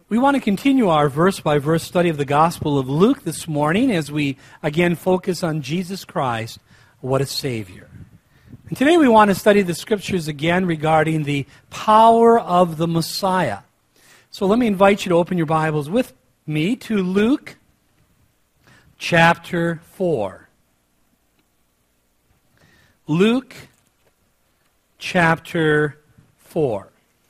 We want to continue our verse-by-verse study of the Gospel of Luke this morning as we again focus on Jesus Christ, what a Savior. And today we want to study the Scriptures again regarding the power of the Messiah. So let me invite you to open your Bibles with me to Luke chapter 4. Luke chapter 4.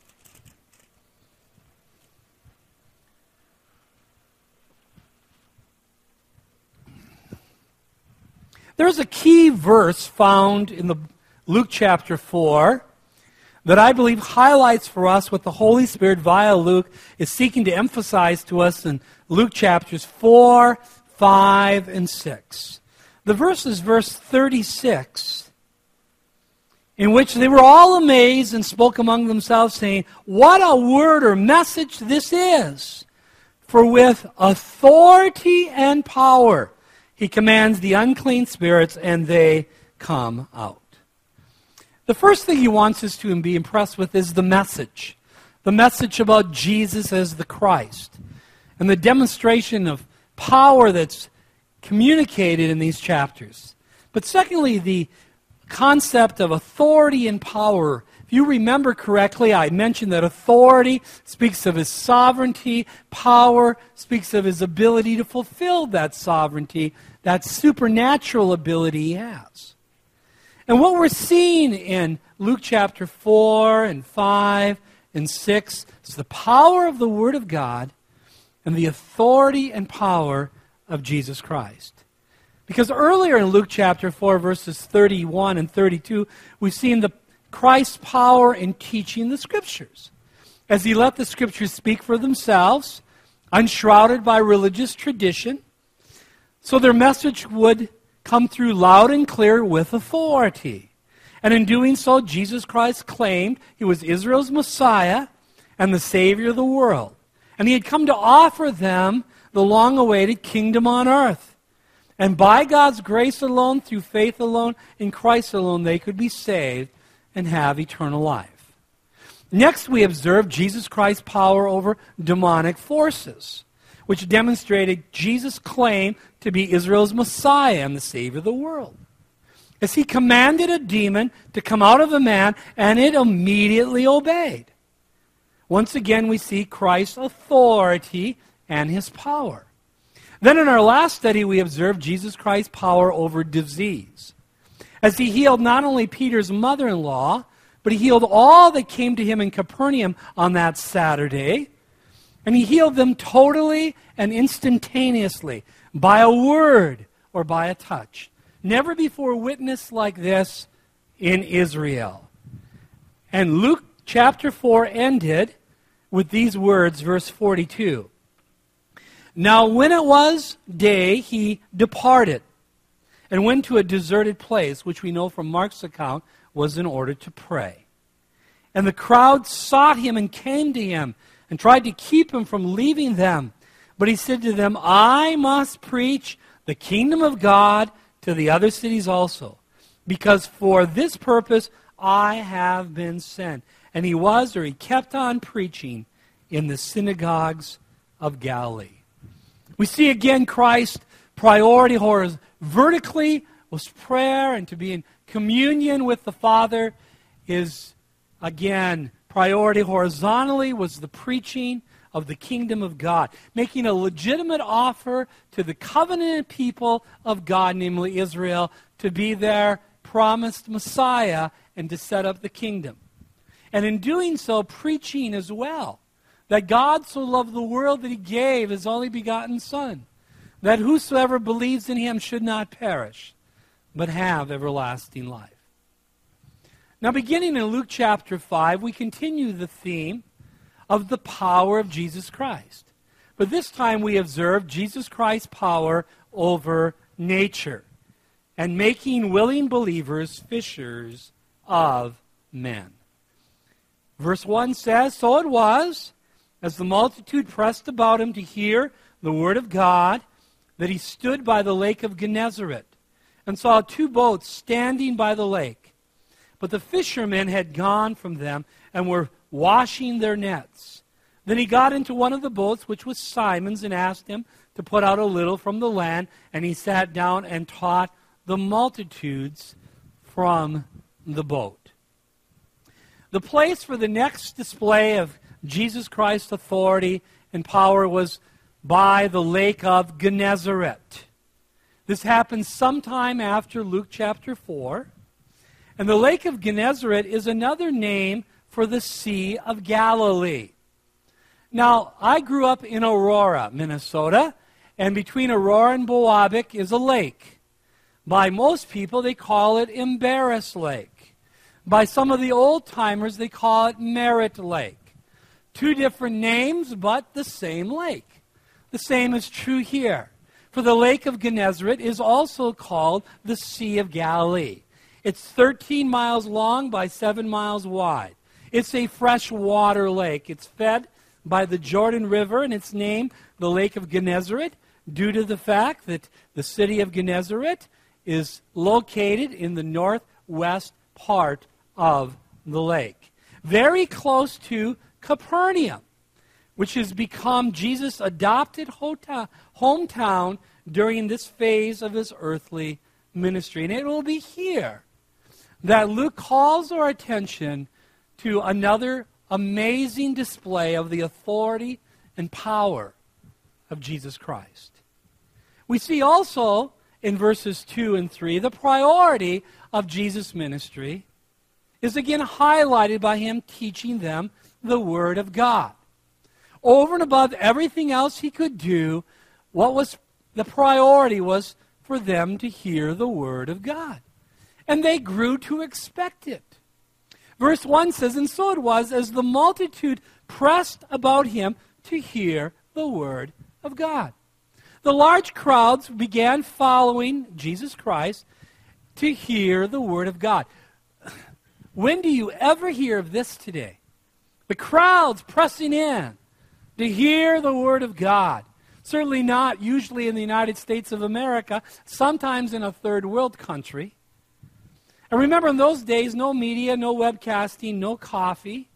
There's a key verse found in the Luke chapter 4 that I believe highlights for us what the Holy Spirit via Luke is seeking to emphasize to us in Luke chapters 4, 5, and 6. The verse is verse 36, in which they were all amazed and spoke among themselves, saying, "What a word or message this is! For with authority and power He commands the unclean spirits, and they come out." The first thing he wants us to be impressed with is the message about Jesus as the Christ, and the demonstration of power that's communicated in these chapters. But secondly, the concept of authority and power. If you remember correctly, I mentioned that authority speaks of his sovereignty, power speaks of his ability to fulfill that sovereignty, that supernatural ability he has. And what we're seeing in Luke chapter 4 and 5 and 6 is the power of the Word of God and the authority and power of Jesus Christ. Because earlier in Luke chapter 4, verses 31 and 32, we've seen the Christ's power in teaching the Scriptures, as he let the Scriptures speak for themselves, unshrouded by religious tradition, so their message would come through loud and clear with authority. And in doing so, Jesus Christ claimed he was Israel's Messiah and the Savior of the world. And he had come to offer them the long-awaited kingdom on earth. And by God's grace alone, through faith alone, in Christ alone, they could be saved and have eternal life. Next, we observe Jesus Christ's power over demonic forces, which demonstrated Jesus' claim to be Israel's Messiah and the Savior of the world, as he commanded a demon to come out of a man, and it immediately obeyed. Once again, we see Christ's authority and his power. Then in our last study, we observed Jesus Christ's power over disease, as he healed not only Peter's mother-in-law, but he healed all that came to him in Capernaum on that Saturday. And he healed them totally and instantaneously, by a word or by a touch. Never before witnessed like this in Israel. And Luke chapter 4 ended with these words, verse 42. "Now when it was day, he departed and went to a deserted place," which we know from Mark's account was in order to pray. "And the crowd sought him and came to him and tried to keep him from leaving them. But he said to them, 'I must preach the kingdom of God to the other cities also, because for this purpose I have been sent.' And he kept on preaching in the synagogues of Galilee." We see again Christ's priority vertically was prayer, and to be in communion with the Father. His, again, priority horizontally was the preaching of the kingdom of God, making a legitimate offer to the covenant people of God, namely Israel, to be their promised Messiah and to set up the kingdom. And in doing so, preaching as well, that God so loved the world that he gave his only begotten Son, that whosoever believes in him should not perish, but have everlasting life. Now, beginning in Luke chapter 5, we continue the theme of the power of Jesus Christ. But this time we observe Jesus Christ's power over nature and making willing believers fishers of men. Verse 1 says, "So it was, as the multitude pressed about him to hear the word of God, that he stood by the lake of Gennesaret and saw 2 boats standing by the lake. But the fishermen had gone from them and were washing their nets. Then he got into one of the boats, which was Simon's, and asked him to put out a little from the land, and he sat down and taught the multitudes from the boat. The place for the next display of Jesus Christ's authority and power was by the lake of Gennesaret. This happened sometime after Luke chapter 4. And the lake of Gennesaret is another name for the Sea of Galilee. Now, I grew up in Aurora, Minnesota, and between Aurora and Bowabic is a lake. By most people, they call it Embarrass Lake. By some of the old-timers, they call it Merritt Lake. Two different names, but the same lake. The same is true here. For the lake of Gennesaret is also called the Sea of Galilee. It's 13 miles long by 7 miles wide. It's a freshwater lake. It's fed by the Jordan River, and it's named the Lake of Gennesaret due to the fact that the city of Gennesaret is located in the northwest part of the lake. Very close to Capernaum, which has become Jesus' adopted hometown during this phase of his earthly ministry. And it will be here that Luke calls our attention to another amazing display of the authority and power of Jesus Christ. We see also in verses 2 and 3 the priority of Jesus' ministry is again highlighted by him teaching them the Word of God. Over and above everything else he could do, what was the priority was for them to hear the Word of God. And they grew to expect it. Verse 1 says, "And so it was, as the multitude pressed about him to hear the Word of God." The large crowds began following Jesus Christ to hear the Word of God. When do you ever hear of this today? The crowds pressing in to hear the Word of God. Certainly not usually in the United States of America, sometimes in a third world country. And remember, in those days, no media, no webcasting, no coffee.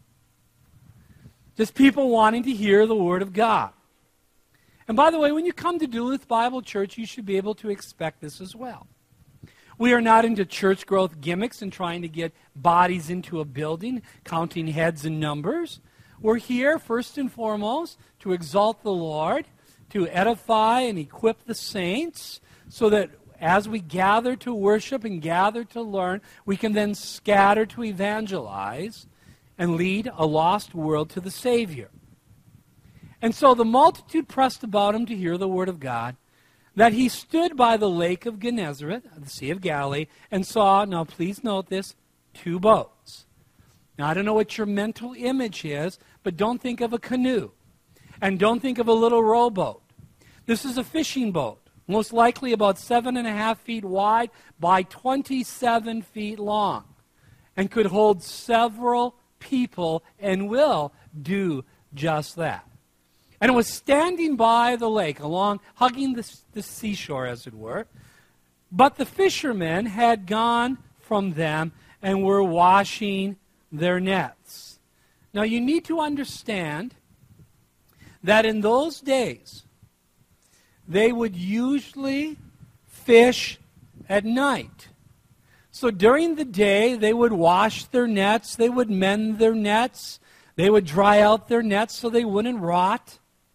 Just people wanting to hear the Word of God. And by the way, when you come to Duluth Bible Church, you should be able to expect this as well. We are not into church growth gimmicks and trying to get bodies into a building, counting heads and numbers. We're here, first and foremost, to exalt the Lord, to edify and equip the saints, so that as we gather to worship and gather to learn, we can then scatter to evangelize and lead a lost world to the Savior. And so the multitude pressed about him to hear the Word of God, that he stood by the lake of Gennesaret, the Sea of Galilee, and saw, now please note this, 2 boats. Now I don't know what your mental image is, but don't think of a canoe. And don't think of a little rowboat. This is a fishing boat, most likely about 7.5 feet wide by 27 feet long, and could hold several people and will do just that. And it was standing by the lake, hugging the seashore, as it were. But the fishermen had gone from them and were washing their nets. Now you need to understand that in those days, they would usually fish at night. So during the day, they would wash their nets, they would mend their nets, they would dry out their nets so they wouldn't rot.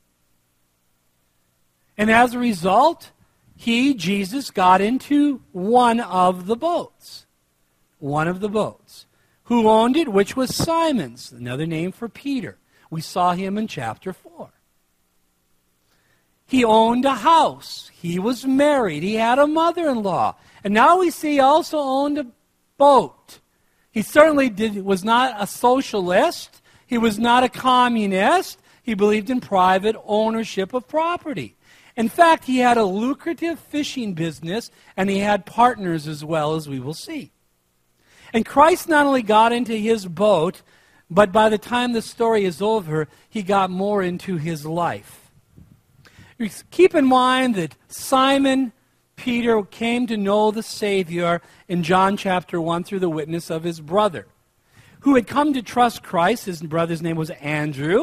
And as a result, Jesus, got into one of the boats. One of the boats. Who owned it? Which was Simon's, another name for Peter. We saw him in chapter 4. He owned a house. He was married. He had a mother-in-law. And now we see he also owned a boat. He certainly was not a socialist. He was not a communist. He believed in private ownership of property. In fact, he had a lucrative fishing business, and he had partners as well, as we will see. And Christ not only got into his boat, but by the time the story is over, he got more into his life. Keep in mind that Simon Peter came to know the Savior in John chapter 1 through the witness of his brother, who had come to trust Christ. His brother's name was Andrew.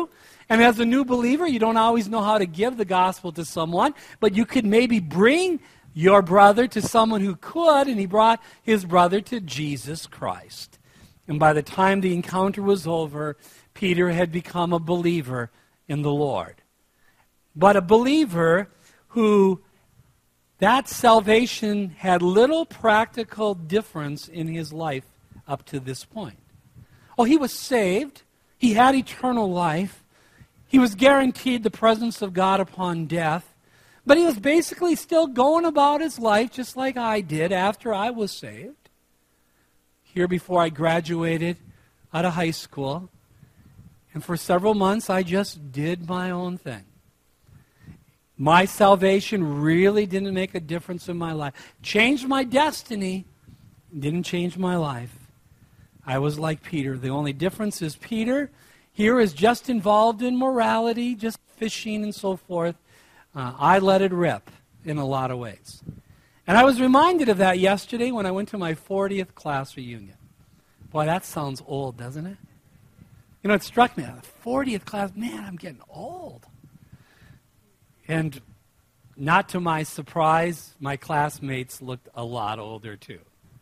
And as a new believer, you don't always know how to give the gospel to someone, but you could maybe bring your brother to someone who could, and he brought his brother to Jesus Christ. And by the time the encounter was over, Peter had become a believer in the Lord. But a believer who that salvation had little practical difference in his life up to this point. Oh, he was saved. He had eternal life. He was guaranteed the presence of God upon death. But he was basically still going about his life just like I did after I was saved. Here before I graduated out of high school. And for several months, I just did my own thing. My salvation really didn't make a difference in my life. Changed my destiny, didn't change my life. I was like Peter. The only difference is Peter here is just involved in morality, just fishing and so forth. I let it rip in a lot of ways. And I was reminded of that yesterday when I went to my 40th class reunion. Boy, that sounds old, doesn't it? You know, it struck me, the 40th class, man, I'm getting old. And not to my surprise, my classmates looked a lot older too.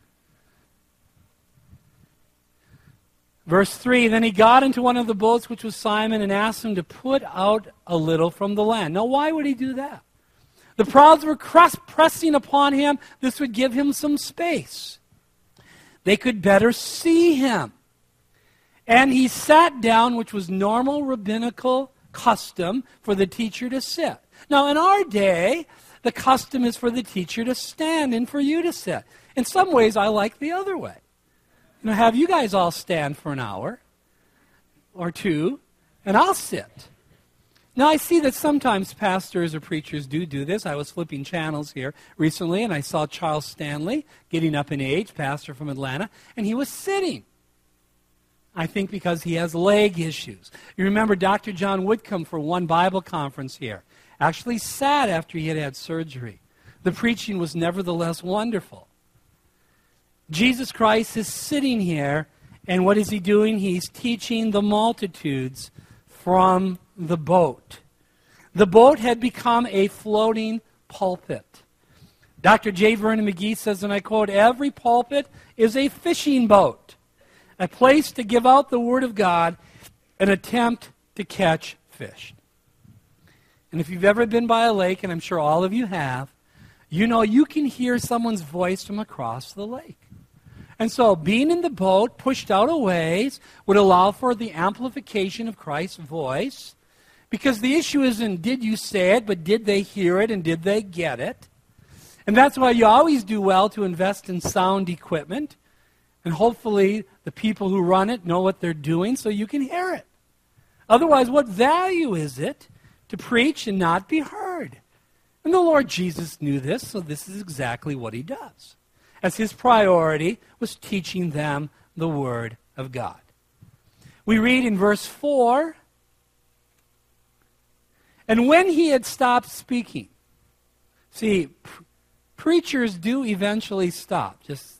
Verse 3, then he got into one of the boats, which was Simon, and asked him to put out a little from the land. Now, why would he do that? The crowds were pressing upon him. This would give him some space. They could better see him. And he sat down, which was normal rabbinical custom for the teacher to sit. Now, in our day, the custom is for the teacher to stand and for you to sit. In some ways, I like the other way. You know, have you guys all stand for an hour or two, and I'll sit. Now, I see that sometimes pastors or preachers do this. I was flipping channels here recently, and I saw Charles Stanley getting up in age, pastor from Atlanta, and he was sitting. I think because he has leg issues. You remember Dr. John Whitcomb for one Bible conference here actually sat after he had had surgery. The preaching was nevertheless wonderful. Jesus Christ is sitting here, and what is he doing? He's teaching the multitudes from the boat. The boat had become a floating pulpit. Dr. J. Vernon McGee says, and I quote, every pulpit is a fishing boat, a place to give out the Word of God, an attempt to catch fish. And if you've ever been by a lake, and I'm sure all of you have, you know you can hear someone's voice from across the lake. And so being in the boat, pushed out a ways, would allow for the amplification of Christ's voice, because the issue isn't did you say it, but did they hear it and did they get it? And that's why you always do well to invest in sound equipment. And hopefully the people who run it know what they're doing so you can hear it. Otherwise, what value is it to preach and not be heard? And the Lord Jesus knew this, so this is exactly what he does. As his priority was teaching them the Word of God. We read in verse 4, and when he had stopped speaking, see, preachers do eventually stop.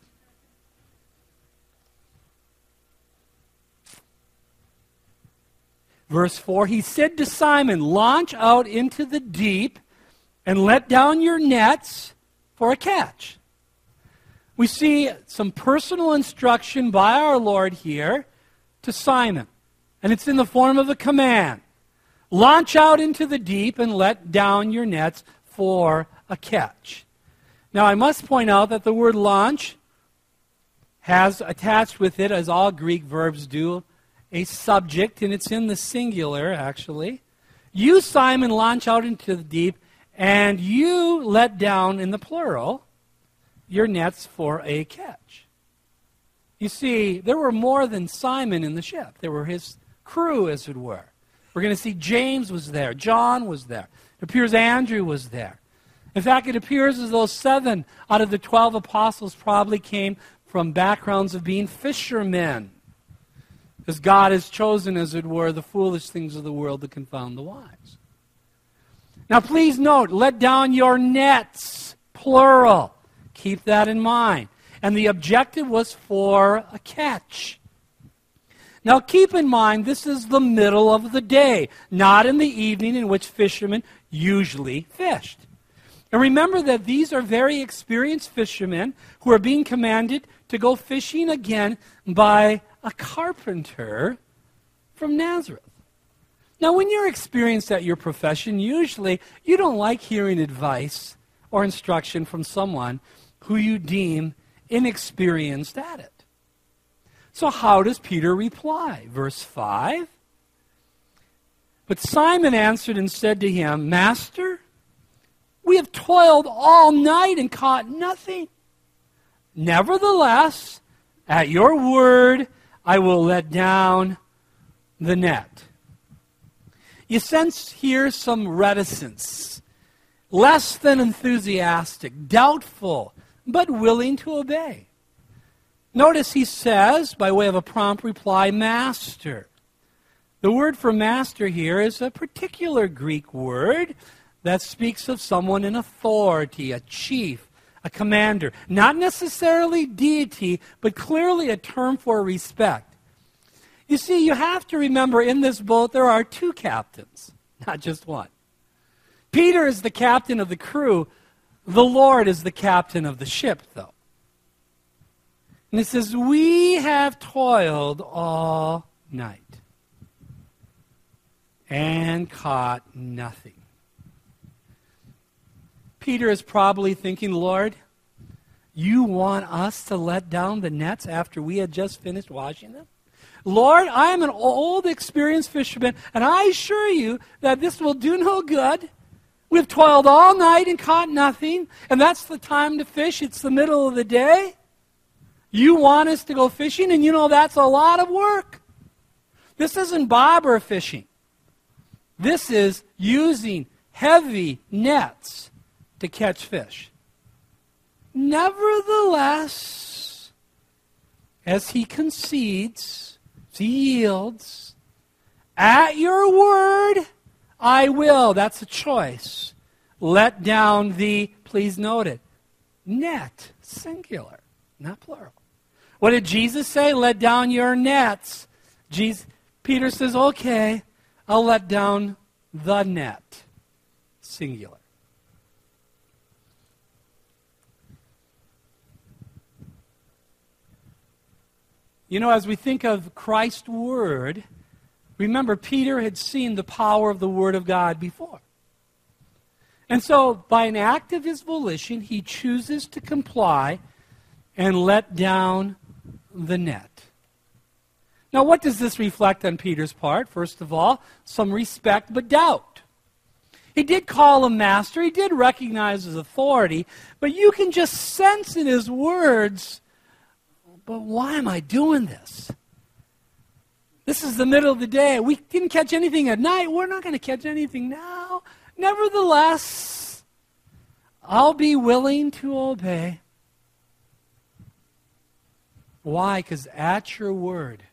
Verse 4, he said to Simon, launch out into the deep and let down your nets for a catch. We see some personal instruction by our Lord here to Simon. And it's in the form of a command. Launch out into the deep and let down your nets for a catch. Now, I must point out that the word launch has attached with it, as all Greek verbs do, a subject, and it's in the singular, actually. You, Simon, launch out into the deep, and you let down, in the plural, your nets for a catch. You see, there were more than Simon in the ship. There were his crew, as it were. We're going to see James was there. John was there. It appears Andrew was there. In fact, it appears as though 7 out of the 12 apostles probably came from backgrounds of being fishermen. Because God has chosen, as it were, the foolish things of the world to confound the wise. Now, please note, let down your nets, plural. Keep that in mind. And the objective was for a catch. Now keep in mind, this is the middle of the day, not in the evening in which fishermen usually fished. And remember that these are very experienced fishermen who are being commanded to go fishing again by a carpenter from Nazareth. Now, when you're experienced at your profession, usually you don't like hearing advice or instruction from someone who you deem inexperienced at it. So how does Peter reply? Verse 5. But Simon answered and said to him, Master, we have toiled all night and caught nothing. Nevertheless, at your word, I will let down the net. You sense here some reticence, less than enthusiastic, doubtful, but willing to obey. Notice he says, by way of a prompt reply, Master. The word for master here is a particular Greek word that speaks of someone in authority, a chief, a commander. Not necessarily deity, but clearly a term for respect. You see, you have to remember in this boat there are two captains, not just one. Peter is the captain of the crew. The Lord is the captain of the ship, though. And it says, we have toiled all night and caught nothing. Peter is probably thinking, Lord, you want us to let down the nets after we had just finished washing them? Lord, I am an old, experienced fisherman, and I assure you that this will do no good. We've toiled all night and caught nothing, and that's the time to fish. It's the middle of the day. You want us to go fishing, and you know that's a lot of work. This isn't bobber fishing. This is using heavy nets to catch fish. Nevertheless, as he concedes, he yields, at your word, I will. That's a choice. Let down the, please note it, net, singular, not plural. What did Jesus say? Let down your nets. Peter says, okay, I'll let down the net, singular. You know, as we think of Christ's word, remember Peter had seen the power of the word of God before. And so, by an act of his volition, he chooses to comply and let down the net. Now, what does this reflect on Peter's part? First of all, some respect but doubt. He did call him master. He did recognize his authority. But you can just sense in his words, but why am I doing this? This is the middle of the day. We didn't catch anything at night. We're not going to catch anything now. Nevertheless, I'll be willing to obey. Why? Because at your word,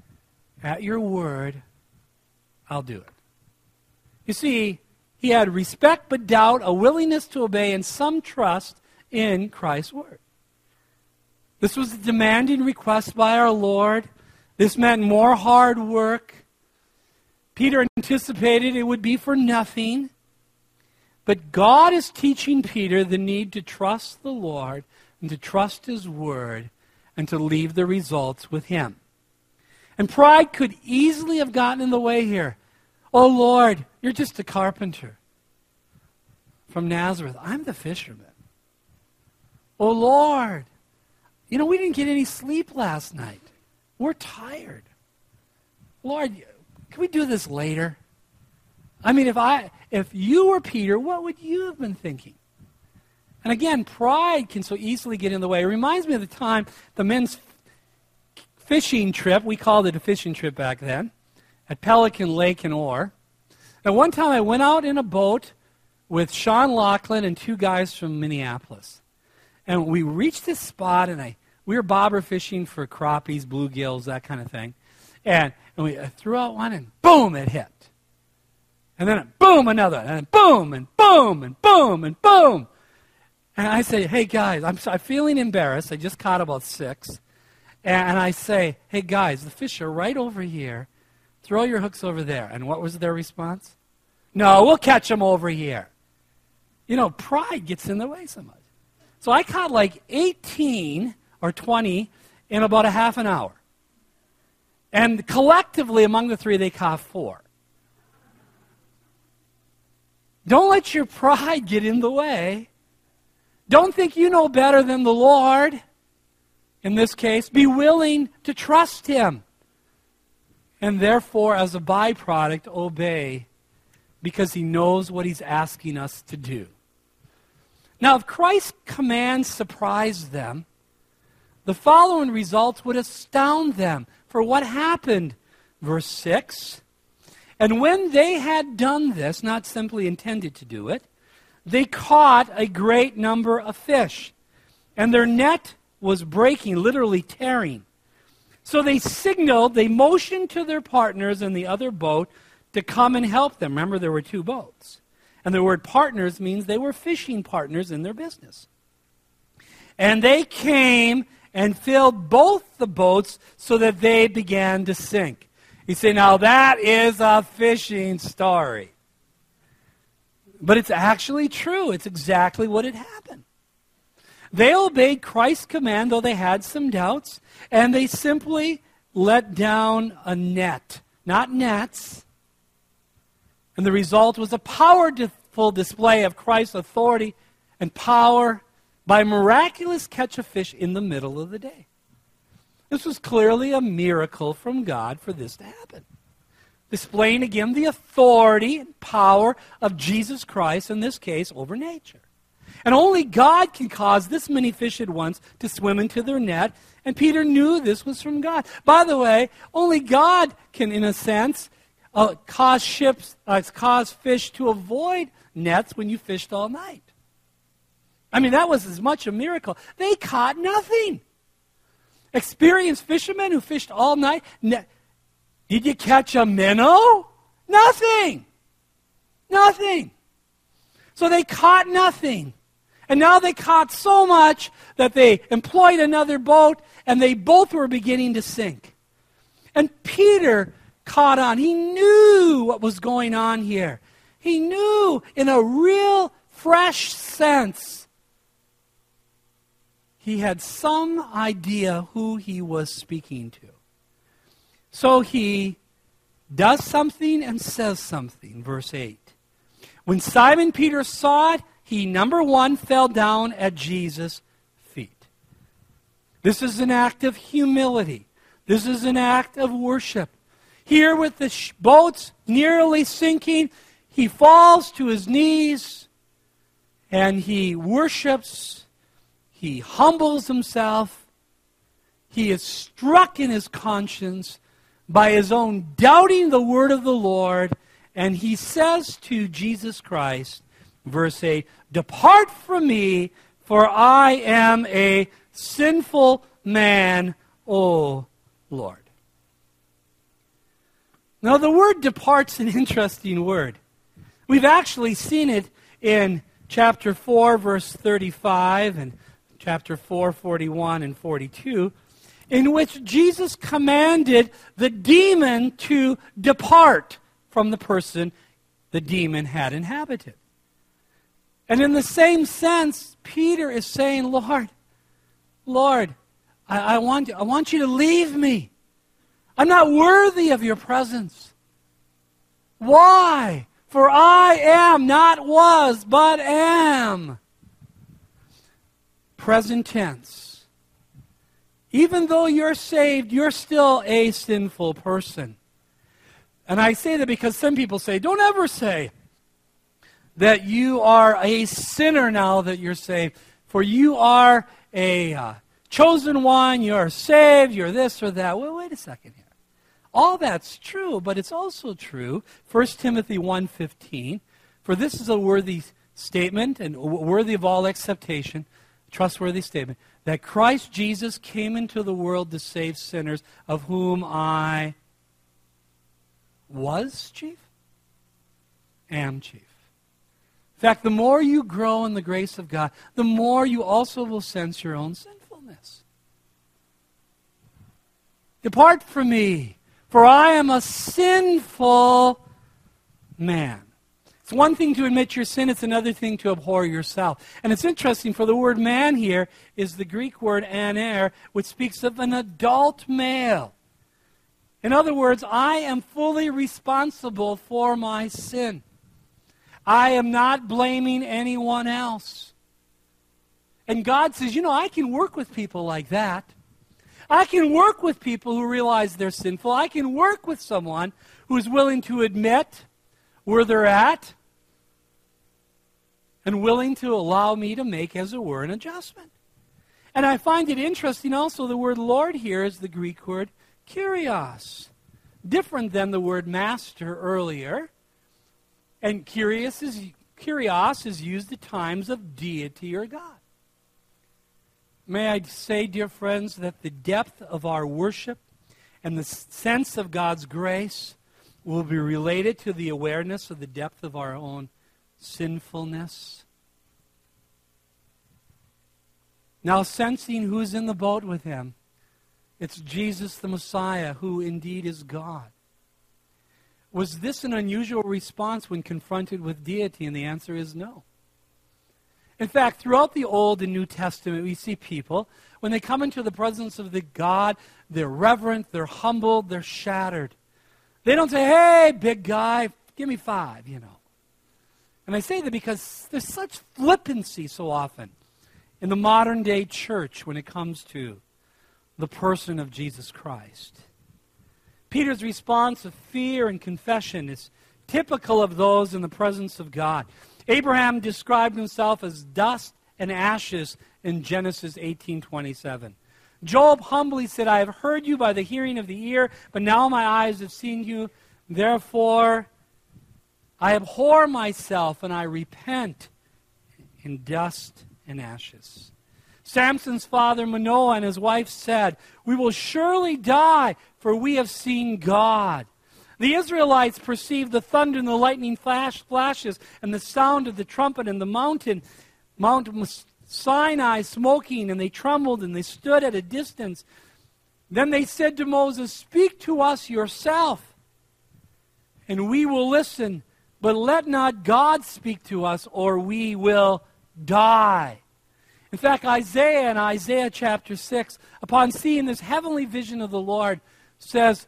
I'll do it. You see, he had respect but doubt, a willingness to obey, and some trust in Christ's word. This was a demanding request by our Lord. This meant more hard work. Peter anticipated it would be for nothing. But God is teaching Peter the need to trust the Lord and to trust his word and to leave the results with him. And pride could easily have gotten in the way here. Oh, Lord, you're just a carpenter from Nazareth. I'm the fisherman. Oh, Lord, you know, we didn't get any sleep last night. We're tired. Lord, can we do this later? I mean, if you were Peter, what would you have been thinking? And again, pride can so easily get in the way. It reminds me of the time, the men's fishing trip, we called it a fishing trip back then, at Pelican Lake in Orr. And one time I went out in a boat with Sean Laughlin and two guys from Minneapolis. And we reached this spot, and we were bobber fishing for crappies, bluegills, that kind of thing. And we threw out one, and boom, it hit. And then boom, another, and boom, and boom, and boom, and boom. And I say, hey guys, I'm feeling embarrassed. I just caught about 6. And I say, hey guys, the fish are right over here. Throw your hooks over there. And what was their response? No, we'll catch them over here. You know, pride gets in the way so much. So I caught like 18 or 20 in about a half an hour. And collectively, among the three, they caught 4. Don't let your pride get in the way. Don't think you know better than the Lord. In this case, be willing to trust Him. And therefore, as a byproduct, obey, because He knows what He's asking us to do. Now, if Christ's commands surprised them, the following results would astound them. For what happened? Verse 6, and when they had done this, not simply intended to do it, they caught a great number of fish, and their net was breaking, literally tearing. So they signaled, they motioned to their partners in the other boat to come and help them. Remember, there were 2 boats. And the word partners means they were fishing partners in their business. And they came and filled both the boats so that they began to sink. You say, now that is a fishing story. But it's actually true. It's exactly what had happened. They obeyed Christ's command, though they had some doubts, and they simply let down a net, not nets. And the result was a powerful display of Christ's authority and power by miraculous catch of fish in the middle of the day. This was clearly a miracle from God for this to happen. Displaying again the authority and power of Jesus Christ, in this case, over nature. And only God can cause this many fish at once to swim into their net, and Peter knew this was from God. By the way, only God can, in a sense, cause fish to avoid nets when you fished all night. I mean, that was as much a miracle. They caught nothing. Experienced fishermen who fished all night. Did you catch a minnow? Nothing. Nothing. So they caught nothing. And now they caught so much that they employed another boat, and they both were beginning to sink. And Peter caught on. He knew what was going on here. He knew in a real fresh sense. He had some idea who he was speaking to. So he does something and says something. Verse 8. When Simon Peter saw it, he, number 1, fell down at Jesus' feet. This is an act of humility. This is an act of worship. Here with the boats nearly sinking, he falls to his knees and he worships. He humbles himself. He is struck in his conscience by his own doubting the word of the Lord. And he says to Jesus Christ, verse 8, "Depart from me, for I am a sinful man, O Lord." Now the word depart's an interesting word. We've actually seen it in chapter 4, verse 35, and chapter 4, 41, and 42, in which Jesus commanded the demon to depart from the person the demon had inhabited. And in the same sense, Peter is saying, Lord, I want you to leave me. I'm not worthy of your presence. Why? For I am, not was, but am. Present tense. Even though you're saved, you're still a sinful person. And I say that because some people say, don't ever say that you are a sinner now that you're saved. For you are a chosen one, you're saved, you're this or that. Well, wait a second here. All that's true, but it's also true, 1 Timothy 1:15, for this is a worthy statement and worthy of all acceptation, trustworthy statement, that Christ Jesus came into the world to save sinners, of whom I was chief, am chief. In fact, the more you grow in the grace of God, the more you also will sense your own sinfulness. Depart from me, for I am a sinful man. It's one thing to admit your sin, it's another thing to abhor yourself. And it's interesting, for the word man here is the Greek word aner, which speaks of an adult male. In other words, I am fully responsible for my sin. I am not blaming anyone else. And God says, I can work with people like that. I can work with people who realize they're sinful. I can work with someone who's willing to admit where they're at and willing to allow me to make, as it were, an adjustment. And I find it interesting also, the word Lord here is the Greek word Kyrios, different than the word master earlier. And Kyrios is used at times of deity or God. May I say, dear friends, that the depth of our worship and the sense of God's grace will be related to the awareness of the depth of our own sinfulness. Now, sensing who's in the boat with him, it's Jesus the Messiah, who indeed is God. Was this an unusual response when confronted with deity? And the answer is no. In fact, throughout the Old and New Testament, we see people, when they come into the presence of the God, they're reverent, they're humbled, they're shattered. They don't say, hey, big guy, give me 5, And I say that because there's such flippancy so often in the modern day church when it comes to the person of Jesus Christ. Peter's response of fear and confession is typical of those in the presence of God. Abraham described himself as dust and ashes in Genesis 18:27. Job humbly said, I have heard you by the hearing of the ear, but now my eyes have seen you. Therefore, I abhor myself and I repent in dust and ashes. Samson's father Manoah and his wife said, we will surely die, for we have seen God. The Israelites perceived the thunder and the lightning flashes and the sound of the trumpet and the Mount Sinai smoking, and they trembled and they stood at a distance. Then they said to Moses, speak to us yourself, and we will listen, but let not God speak to us, or we will die. In fact, Isaiah in Isaiah chapter 6, upon seeing this heavenly vision of the Lord, says,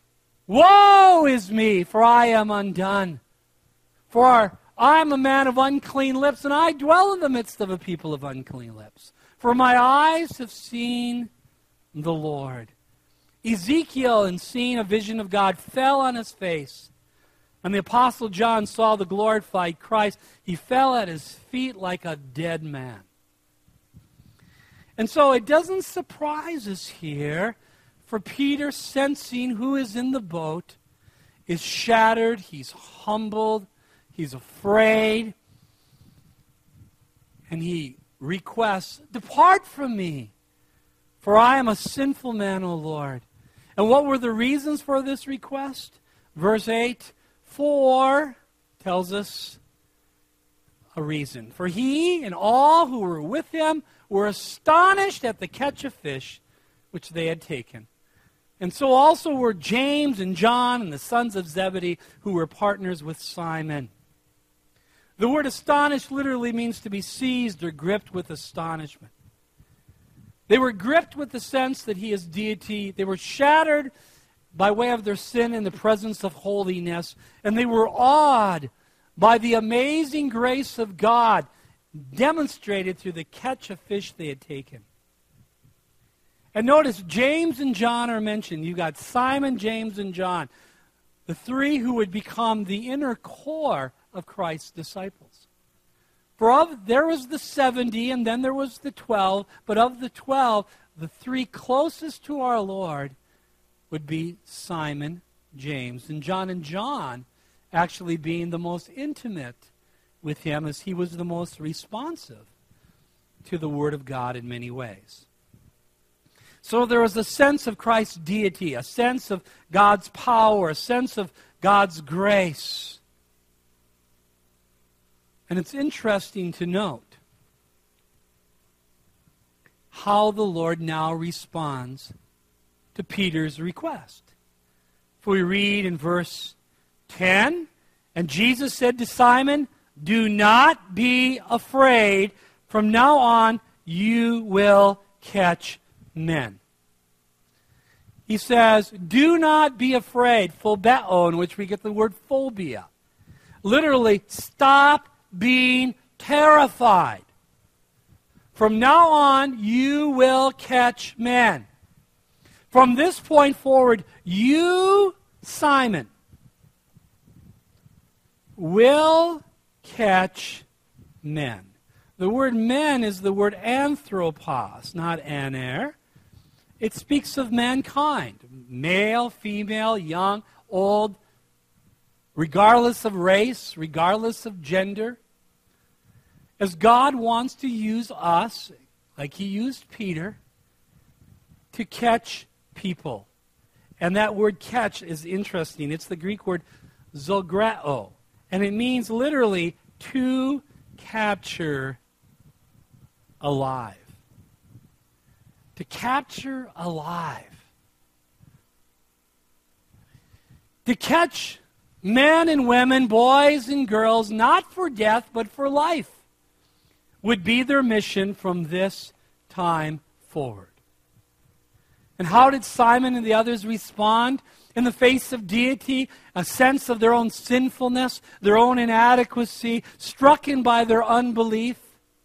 woe is me, for I am undone. For I am a man of unclean lips, and I dwell in the midst of a people of unclean lips. For my eyes have seen the Lord. Ezekiel, in seeing a vision of God, fell on his face. And the Apostle John saw the glorified Christ. He fell at his feet like a dead man. And so it doesn't surprise us here, for Peter, sensing who is in the boat, is shattered, he's humbled, he's afraid, and he requests, depart from me, for I am a sinful man, O Lord. And what were the reasons for this request? Verse 8, for tells us a reason. For he and all who were with him were astonished at the catch of fish which they had taken. And so also were James and John and the sons of Zebedee, who were partners with Simon. The word astonished literally means to be seized or gripped with astonishment. They were gripped with the sense that he is deity. They were shattered by way of their sin in the presence of holiness. And they were awed by the amazing grace of God demonstrated through the catch of fish they had taken. And notice, James and John are mentioned. You've got Simon, James, and John, the three who would become the inner core of Christ's disciples. There was the 70, and then there was the 12, but of the 12, the three closest to our Lord would be Simon, James, and John actually being the most intimate with him, as he was the most responsive to the Word of God in many ways. So there was a sense of Christ's deity, a sense of God's power, a sense of God's grace. And it's interesting to note how the Lord now responds to Peter's request. If we read in verse 10, and Jesus said to Simon, "Do not be afraid. From now on, you will catch men." He says, do not be afraid, phobeo, in which we get the word phobia. Literally, stop being terrified. From now on, you will catch men. From this point forward, you, Simon, will catch men. The word men is the word anthropos, not aner. It speaks of mankind, male, female, young, old, regardless of race, regardless of gender. As God wants to use us, like He used Peter, to catch people. And that word catch is interesting. It's the Greek word zogreo. And it means literally to capture alive. To capture alive. To catch men and women, boys and girls, not for death, but for life, would be their mission from this time forward. And how did Simon and the others respond? In the face of deity, a sense of their own sinfulness, their own inadequacy, stricken by their unbelief.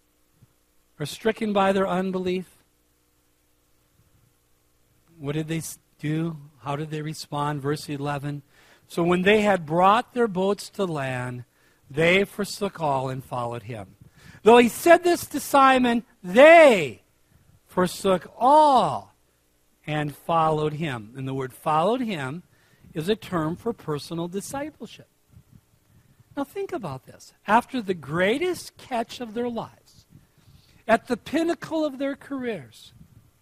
What did they do? How did they respond? Verse 11. So when they had brought their boats to land, they forsook all and followed Him. Though He said this to Simon, they forsook all and followed Him. And the word followed Him is a term for personal discipleship. Now think about this. After the greatest catch of their lives, at the pinnacle of their careers,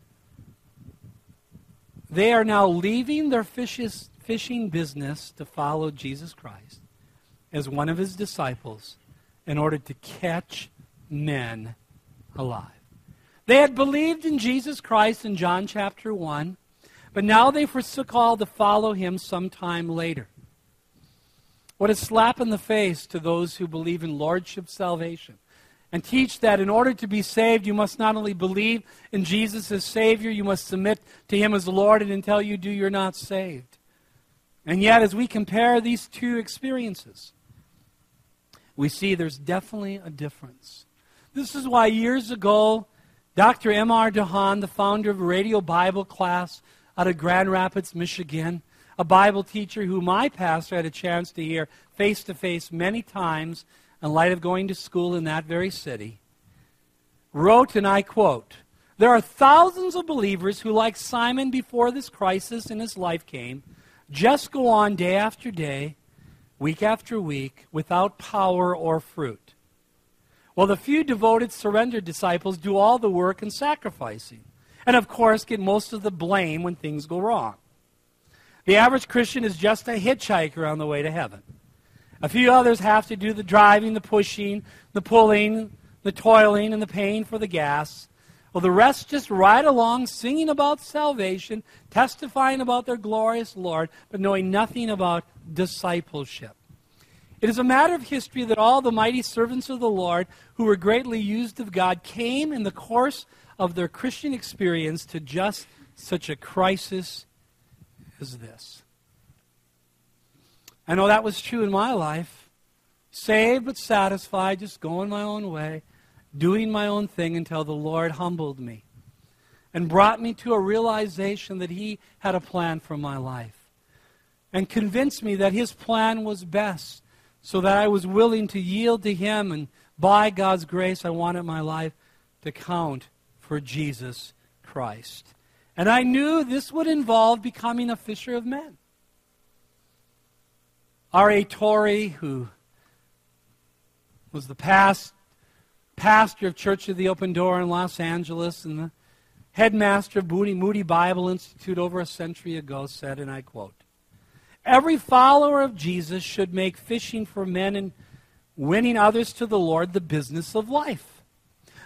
they are now leaving their fishing business to follow Jesus Christ as one of His disciples in order to catch men alive. They had believed in Jesus Christ in John chapter 1, but now they forsook all to follow Him sometime later. What a slap in the face to those who believe in lordship salvation and teach that in order to be saved, you must not only believe in Jesus as Savior, you must submit to Him as Lord, and until you do, you're not saved. And yet, as we compare these two experiences, we see there's definitely a difference. This is why years ago, Dr. M.R. DeHaan, the founder of Radio Bible Class out of Grand Rapids, Michigan, a Bible teacher who my pastor had a chance to hear face-to-face many times in light of going to school in that very city, wrote, and I quote, "There are thousands of believers who, like Simon before this crisis in his life came, just go on day after day, week after week, without power or fruit. While the few devoted, surrendered disciples do all the work and sacrificing, and of course get most of the blame when things go wrong. The average Christian is just a hitchhiker on the way to heaven. A few others have to do the driving, the pushing, the pulling, the toiling, and the paying for the gas. Well, the rest just ride along singing about salvation, testifying about their glorious Lord, but knowing nothing about discipleship. It is a matter of history that all the mighty servants of the Lord who were greatly used of God came in the course of their Christian experience to just such a crisis as this." I know that was true in my life. Saved but satisfied, just going my own way, doing my own thing until the Lord humbled me and brought me to a realization that He had a plan for my life and convinced me that His plan was best, so that I was willing to yield to Him, and by God's grace I wanted my life to count for Jesus Christ. And I knew this would involve becoming a fisher of men. R.A. Torrey, who was the pastor of Church of the Open Door in Los Angeles and the headmaster of Moody Bible Institute over a century ago, said, and I quote, "Every follower of Jesus should make fishing for men and winning others to the Lord the business of life.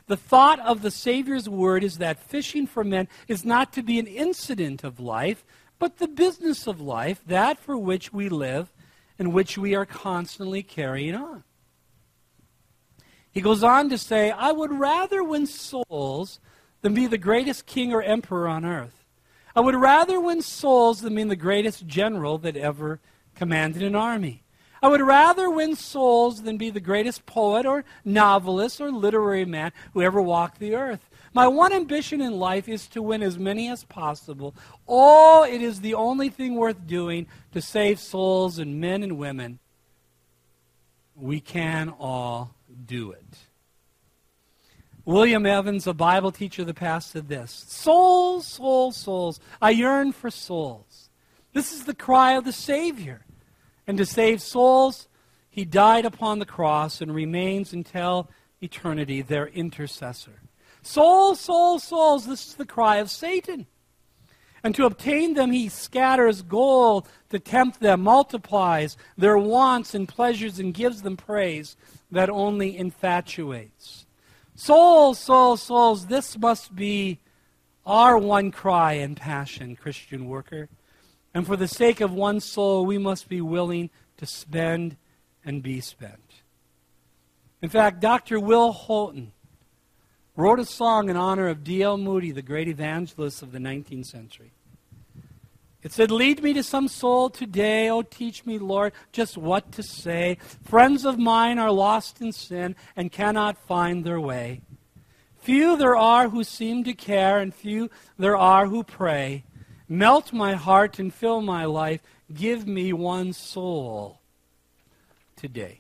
The thought of the Savior's word is that fishing for men is not to be an incident of life, but the business of life, that for which we live and which we are constantly carrying on. He goes on to say, I would rather win souls than be the greatest king or emperor on earth. I would rather win souls than be the greatest general that ever commanded an army. I would rather win souls than be the greatest poet or novelist or literary man who ever walked the earth. My one ambition in life is to win as many as possible. Oh, it is the only thing worth doing to save souls and men and women. We can all do it. William Evans, a Bible teacher of the past, said this: souls, souls, souls. I yearn for souls. This is the cry of the Savior. And to save souls, he died upon the cross and remains until eternity their intercessor. Souls, souls, souls, this is the cry of Satan. And to obtain them, he scatters gold to tempt them, multiplies their wants and pleasures, and gives them praise that only infatuates. Souls, souls, souls, this must be our one cry and passion, Christian worker. And for the sake of one soul, we must be willing to spend and be spent. In fact, Dr. Will Houghton wrote a song in honor of D.L. Moody, the great evangelist of the 19th century. It said, lead me to some soul today, oh teach me, Lord, just what to say. Friends of mine are lost in sin and cannot find their way. Few there are who seem to care, and few there are who pray. Melt my heart and fill my life. Give me one soul today.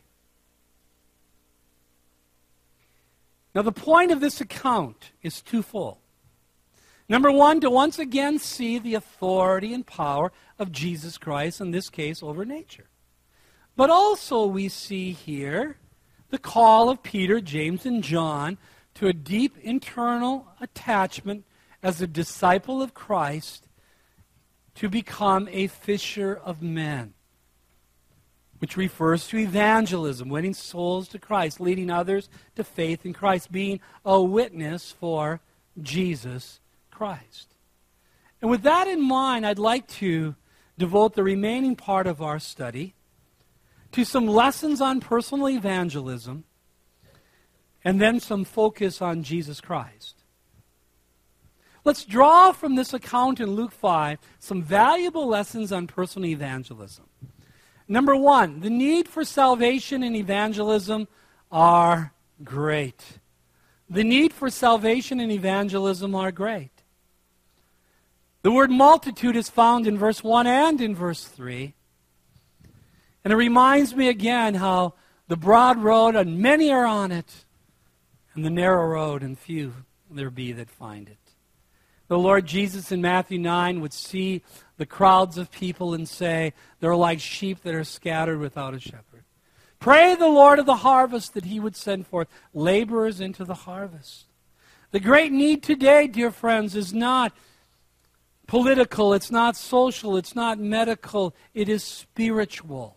Now, the point of this account is twofold. Number one, to once again see the authority and power of Jesus Christ, in this case, over nature. But also we see here the call of Peter, James, and John to a deep internal attachment as a disciple of Christ to become a fisher of men, which refers to evangelism, winning souls to Christ, leading others to faith in Christ, being a witness for Jesus Christ. And with that in mind, I'd like to devote the remaining part of our study to some lessons on personal evangelism and then some focus on Jesus Christ. Let's draw from this account in Luke 5 some valuable lessons on personal evangelism. Number one, the need for salvation and evangelism are great. The need for salvation and evangelism are great. The word multitude is found in verse 1 and in verse 3. And it reminds me again how the broad road, and many are on it, and the narrow road, and few there be that find it. The Lord Jesus in Matthew 9 would see the crowds of people and say, they're like sheep that are scattered without a shepherd. Pray the Lord of the harvest that he would send forth laborers into the harvest. The great need today, dear friends, is not political, it's not social, it's not medical, it is spiritual.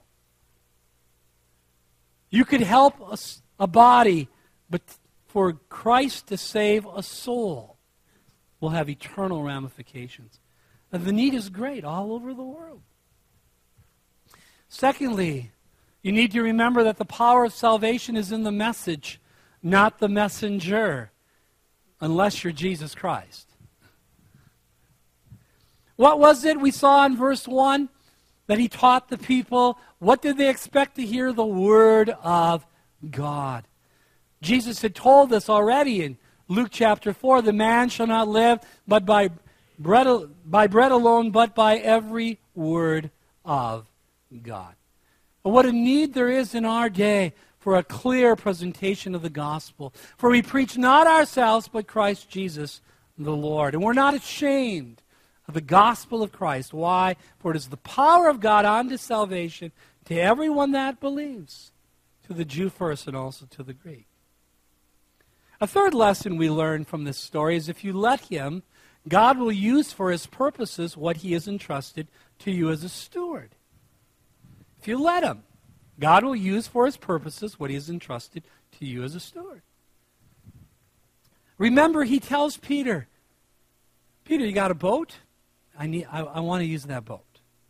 You could help a body, but for Christ to save a soul will have eternal ramifications. And the need is great all over the world. Secondly, you need to remember that the power of salvation is in the message, not the messenger, unless you're Jesus Christ. What was it we saw in verse 1? That he taught the people. What did they expect to hear? The Word of God. Jesus had told us already in Luke chapter 4, the man shall not live but by bread alone, but by every word of God. And what a need there is in our day for a clear presentation of the gospel. For we preach not ourselves, but Christ Jesus the Lord. And we're not ashamed of the gospel of Christ. Why? For it is the power of God unto salvation to everyone that believes, to the Jew first and also to the Greek. A third lesson we learn from this story is if you let him, God will use for his purposes what he has entrusted to you as a steward. If you let him, God will use for his purposes what he has entrusted to you as a steward. Remember, he tells Peter, Peter, you got a boat? I want to use that boat.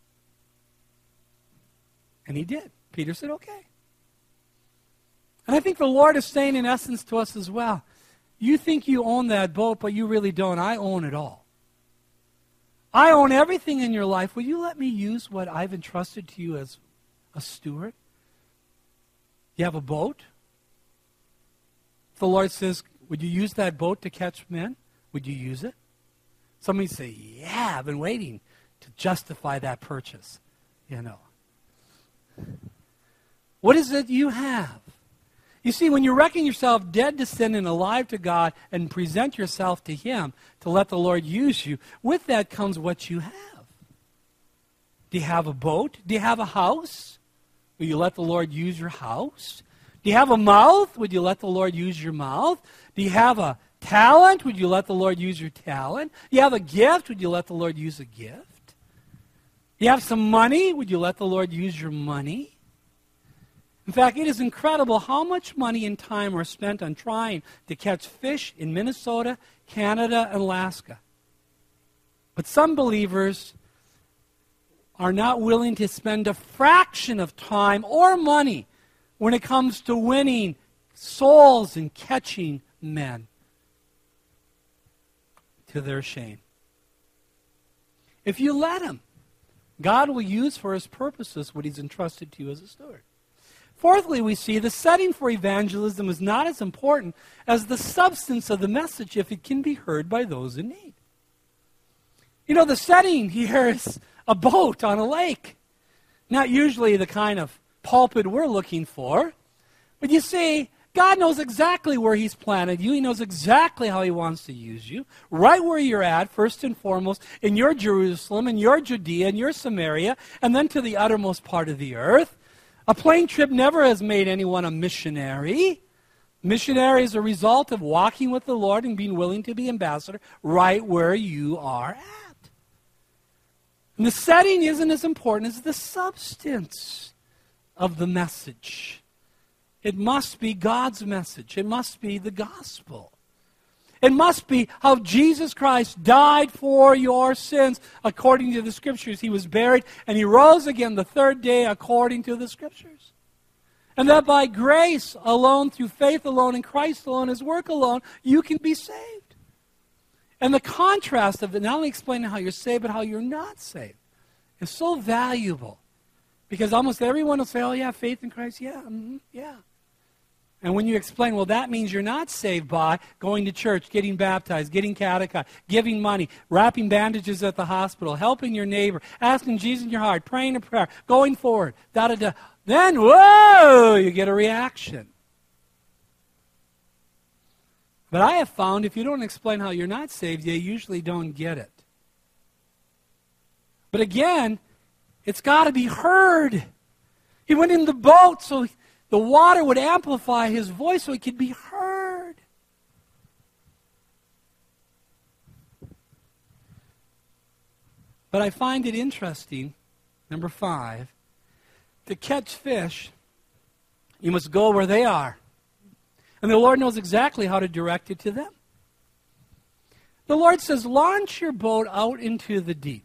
And he did. Peter said, okay. And I think the Lord is saying in essence to us as well, you think you own that boat, but you really don't. I own it all. I own everything in your life. Will you let me use what I've entrusted to you as a steward? You have a boat? The Lord says, would you use that boat to catch men? Would you use it? Somebody say, yeah, I've been waiting to justify that purchase. You know. What is it you have? You see, when you reckon yourself dead to sin and alive to God and present yourself to Him to let the Lord use you, with that comes what you have. Do you have a boat? Do you have a house? Will you let the Lord use your house? Do you have a mouth? Would you let the Lord use your mouth? Do you have a talent? Would you let the Lord use your talent? Do you have a gift? Would you let the Lord use a gift? Do you have some money? Would you let the Lord use your money? In fact, it is incredible how much money and time are spent on trying to catch fish in Minnesota, Canada, and Alaska. But some believers are not willing to spend a fraction of time or money when it comes to winning souls and catching men, to their shame. If you let Him, God will use for His purposes what He's entrusted to you as a steward. Fourthly, we see the setting for evangelism is not as important as the substance of the message if it can be heard by those in need. You know, the setting here is a boat on a lake. Not usually the kind of pulpit we're looking for. But you see, God knows exactly where He's planted you. He knows exactly how He wants to use you. Right where you're at, first and foremost, in your Jerusalem, in your Judea, in your Samaria, and then to the uttermost part of the earth. A plane trip never has made anyone a missionary. Missionary is a result of walking with the Lord and being willing to be ambassador right where you are at. And the setting isn't as important as the substance of the message. It must be God's message. It must be the gospel. It must be how Jesus Christ died for your sins according to the Scriptures. He was buried and He rose again the third day according to the Scriptures. And that by grace alone, through faith alone, in Christ alone, His work alone, you can be saved. And the contrast of it, not only explaining how you're saved, but how you're not saved, is so valuable. Because almost everyone will say, oh yeah, faith in Christ, yeah, yeah. And when you explain, well, that means you're not saved by going to church, getting baptized, getting catechized, giving money, wrapping bandages at the hospital, helping your neighbor, asking Jesus in your heart, praying a prayer, going forward, da-da-da. Then, whoa, you get a reaction. But I have found if you don't explain how you're not saved, you usually don't get it. But again, it's got to be heard. He went in the boat so the water would amplify His voice so He could be heard. But I find it interesting, number 5, to catch fish, you must go where they are. And the Lord knows exactly how to direct it to them. The Lord says, launch your boat out into the deep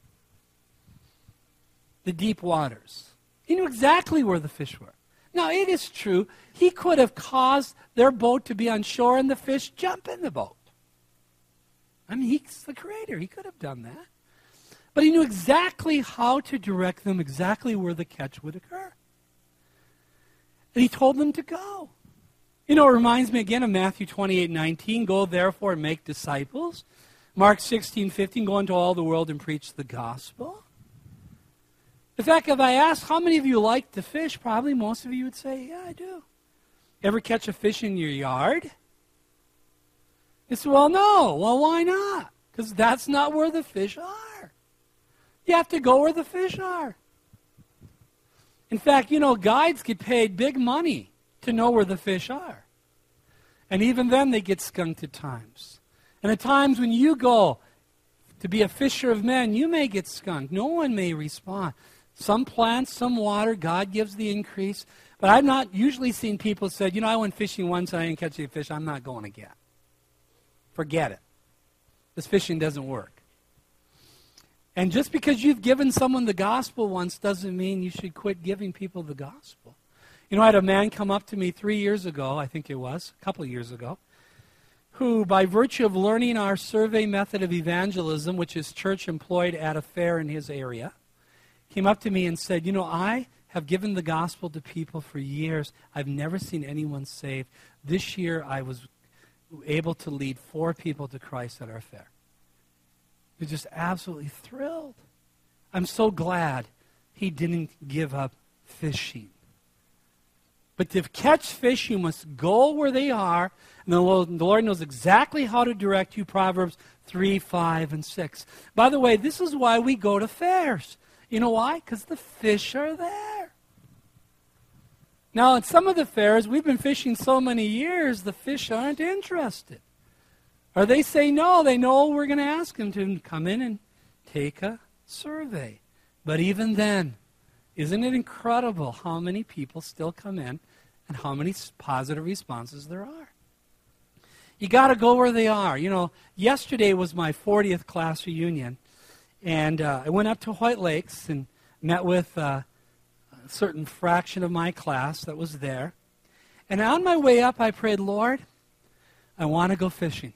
waters. He knew exactly where the fish were. Now, it is true, He could have caused their boat to be on shore and the fish jump in the boat. I mean, He's the Creator. He could have done that. But He knew exactly how to direct them, exactly where the catch would occur. And He told them to go. You know, it reminds me again of Matthew 28:19, go therefore and make disciples. Mark 16:15, go into all the world and preach the gospel. In fact, if I asked how many of you like to fish, probably most of you would say, yeah, I do. Ever catch a fish in your yard? You say, well, no. Well, why not? Because that's not where the fish are. You have to go where the fish are. In fact, you know, guides get paid big money to know where the fish are. And even then they get skunked at times. And at times when you go to be a fisher of men, you may get skunked. No one may respond. Some plants, some water, God gives the increase. But I've not usually seen people say, you know, I went fishing once and I didn't catch any fish, I'm not going again. forget it. This fishing doesn't work. And just because you've given someone the gospel once doesn't mean you should quit giving people the gospel. You know, I had a man come up to me 3 years ago, I think it was, a couple of years ago, who, by virtue of learning our survey method of evangelism, which his church employed at a fair in his area, came up to me and said, you know, I have given the gospel to people for years. I've never seen anyone saved. This year I was able to lead 4 people to Christ at our fair. They're just absolutely thrilled. I'm so glad he didn't give up fishing. But to catch fish, you must go where they are, and the Lord knows exactly how to direct you, Proverbs 3, 5, and 6. By the way, this is why we go to fairs. You know why? Because the fish are there. Now, at some of the fairs, we've been fishing so many years, the fish aren't interested. Or they say no, they know we're going to ask them to come in and take a survey. But even then, isn't it incredible how many people still come in and how many positive responses there are? You got to go where they are. You know, yesterday was my 40th class reunion, and I went up to White Lakes and met with a certain fraction of my class that was there. And on my way up, I prayed, Lord, I want to go fishing.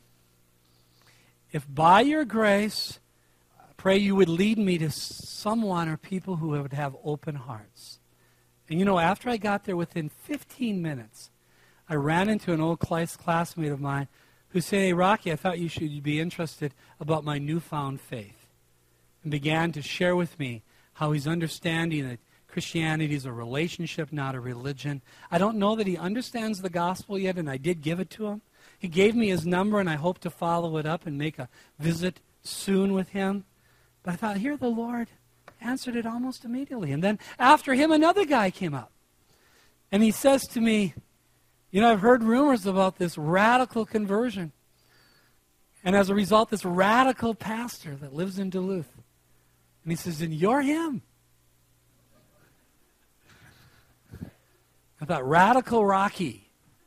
If by your grace, I pray you would lead me to someone or people who would have open hearts. And you know, after I got there, within 15 minutes, I ran into an old classmate of mine who said, hey, Rocky, I thought you should be interested about my newfound faith. And began to share with me how he's understanding that Christianity is a relationship, not a religion. I don't know that he understands the gospel yet, and I did give it to him. He gave me his number, and I hope to follow it up and make a visit soon with him. But I thought, here the Lord answered it almost immediately. And then after him, another guy came up. And he says to me, you know, I've heard rumors about this radical conversion. And as a result, this radical pastor that lives in Duluth. And he says, and you're him. I thought, Radical Rocky.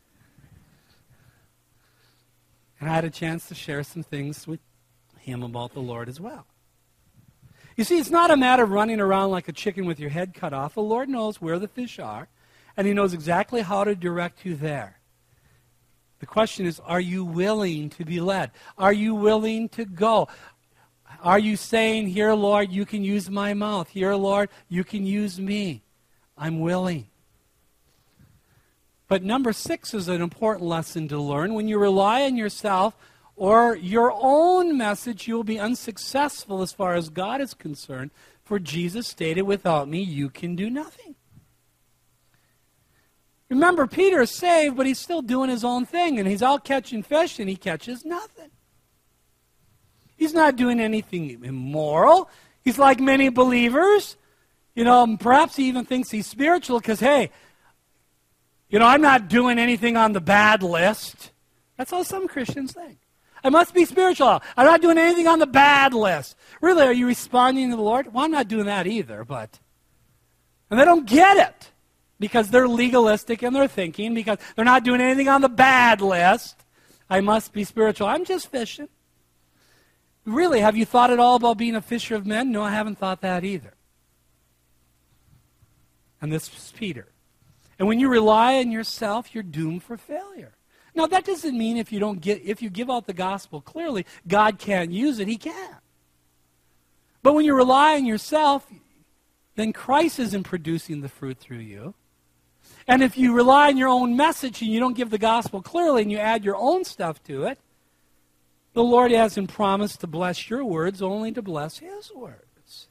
And I had a chance to share some things with him about the Lord as well. You see, it's not a matter of running around like a chicken with your head cut off. The Lord knows where the fish are, and he knows exactly how to direct you there. The question is, are you willing to be led? Are you willing to go? Are you saying, here, Lord, you can use my mouth. Here, Lord, you can use me. I'm willing. But number 6 is an important lesson to learn. When you rely on yourself or your own message, you will be unsuccessful as far as God is concerned. For Jesus stated, without me, you can do nothing. Remember, Peter is saved, but he's still doing his own thing. And he's out catching fish, and he catches nothing. He's not doing anything immoral. He's like many believers. You know, perhaps he even thinks he's spiritual because, hey, you know, I'm not doing anything on the bad list. That's how some Christians think. I must be spiritual. I'm not doing anything on the bad list. Really, are you responding to the Lord? Well, I'm not doing that either, but... And they don't get it because they're legalistic in their thinking, because they're not doing anything on the bad list. I must be spiritual. I'm just fishing. Really, have you thought at all about being a fisher of men? No, I haven't thought that either. And this is Peter. And when you rely on yourself, you're doomed for failure. Now, that doesn't mean if you give out the gospel clearly, God can't use it. He can. But when you rely on yourself, then Christ isn't producing the fruit through you. And if you rely on your own message and you don't give the gospel clearly and you add your own stuff to it, the Lord hasn't promised to bless your words, only to bless his words.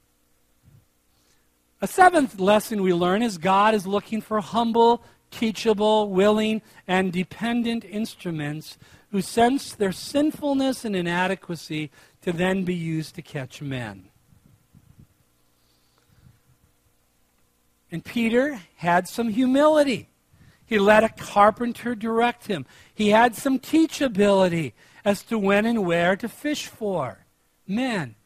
A 7th lesson we learn is God is looking for humble, teachable, willing, and dependent instruments who sense their sinfulness and inadequacy to then be used to catch men. And Peter had some humility. He let a carpenter direct him. He had some teachability as to when and where to fish for men,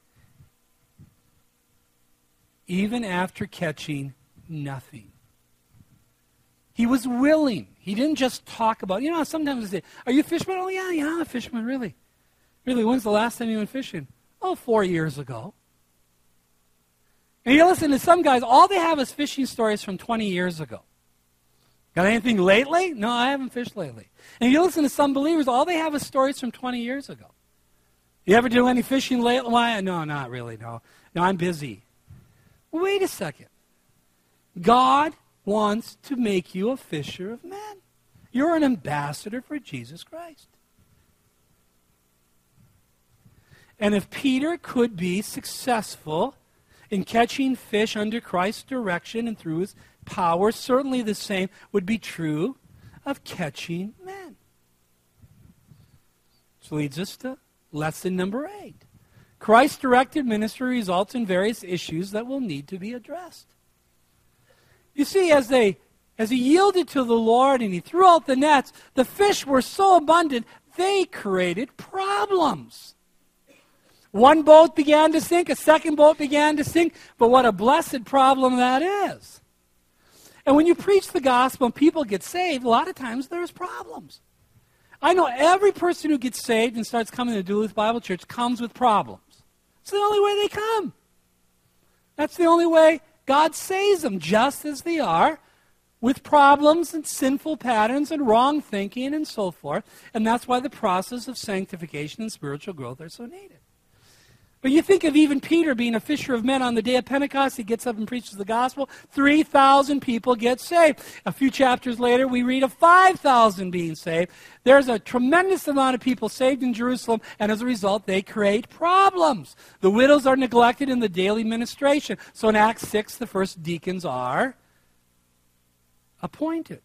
even after catching nothing. He was willing. He didn't just talk about, sometimes they say, are you a fisherman? Oh, yeah, I'm a fisherman, really. Really, when's the last time you went fishing? Oh, 4 years ago. And you listen to some guys, all they have is fishing stories from 20 years ago. Got anything lately? No, I haven't fished lately. And you listen to some believers, all they have is stories from 20 years ago. You ever do any fishing lately? Why? No, not really, no. No, I'm busy. Well, wait a second. God wants to make you a fisher of men. You're an ambassador for Jesus Christ. And if Peter could be successful in catching fish under Christ's direction and through his power, certainly the same would be true of catching men. Which leads us to lesson number 8. Christ-directed ministry results in various issues that will need to be addressed. You see, as he yielded to the Lord and he threw out the nets, the fish were so abundant, they created problems. One boat began to sink, a second boat began to sink, but what a blessed problem that is. And when you preach the gospel and people get saved, a lot of times there's problems. I know every person who gets saved and starts coming to Duluth Bible Church comes with problems. It's the only way they come. That's the only way God saves them, just as they are, with problems and sinful patterns and wrong thinking and so forth. And that's why the process of sanctification and spiritual growth are so needed. But you think of even Peter being a fisher of men on the day of Pentecost. He gets up and preaches the gospel. 3,000 people get saved. A few chapters later, we read of 5,000 being saved. There's a tremendous amount of people saved in Jerusalem, and as a result, they create problems. The widows are neglected in the daily ministration. So in Acts 6, the first deacons are appointed.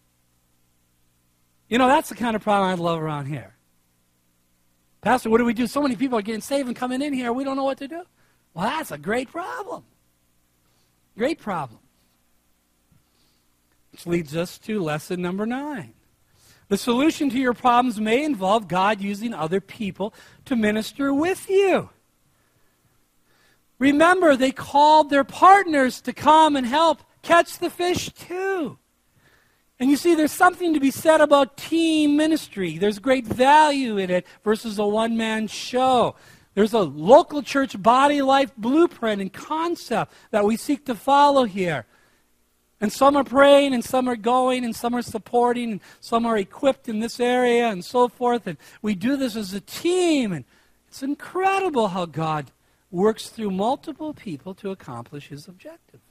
You know, that's the kind of problem I love around here. Pastor, what do we do? So many people are getting saved and coming in here. We don't know what to do. Well, that's a great problem. Great problem. Which leads us to lesson number 9. The solution to your problems may involve God using other people to minister with you. Remember, they called their partners to come and help catch the fish too. And you see, there's something to be said about team ministry. There's great value in it versus a one-man show. There's a local church body life blueprint and concept that we seek to follow here. And some are praying, and some are going, and some are supporting, and some are equipped in this area, and so forth. And we do this as a team. And it's incredible how God works through multiple people to accomplish his objective.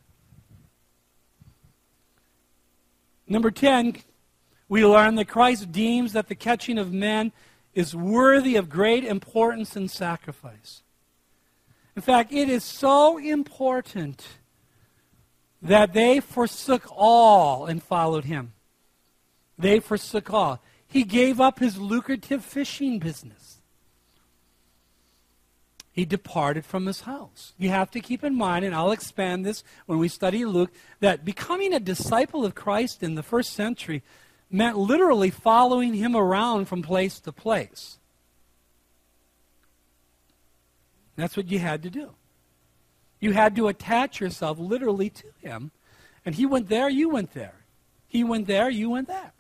Number 10, we learn that Christ deems that the catching of men is worthy of great importance and sacrifice. In fact, it is so important that they forsook all and followed him. They forsook all. He gave up his lucrative fishing business. He departed from his house. You have to keep in mind, and I'll expand this when we study Luke, that becoming a disciple of Christ in the first century meant literally following him around from place to place. That's what you had to do. You had to attach yourself literally to him. And he went there, you went there. He went there, you went there.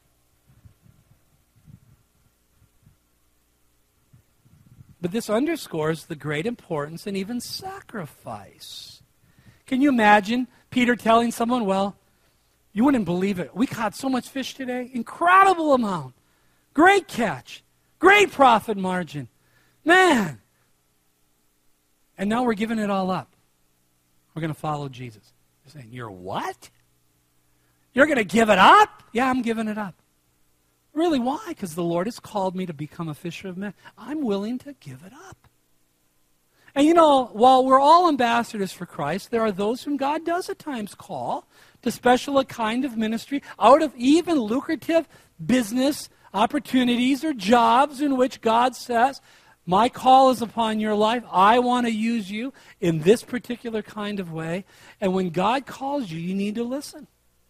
But this underscores the great importance and even sacrifice. Can you imagine Peter telling someone, well, you wouldn't believe it. We caught so much fish today. Incredible amount. Great catch. Great profit margin. Man. And now we're giving it all up. We're going to follow Jesus. You're saying, you're what? You're going to give it up? Yeah, I'm giving it up. Really, why? Because the Lord has called me to become a fisher of men. I'm willing to give it up. And you know, while we're all ambassadors for Christ, there are those whom God does at times call to special a kind of ministry out of even lucrative business opportunities or jobs in which God says, my call is upon your life. I want to use you in this particular kind of way. And when God calls you, you need to listen